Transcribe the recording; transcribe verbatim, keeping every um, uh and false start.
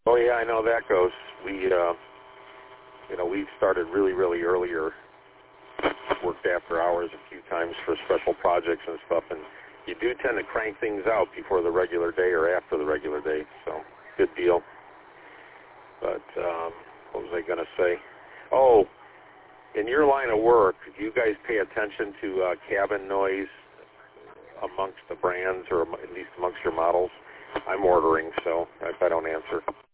Oh yeah, I know that goes. We, uh, you know, we started really, really earlier. Worked after hours a few times for special projects and stuff, and you do tend to crank things out before the regular day or after the regular day. So good deal. But um, what was I going to say? Oh, in your line of work, do you guys pay attention to uh, cabin noise amongst the brands, or at least amongst your models? I'm ordering, so I, I don't answer.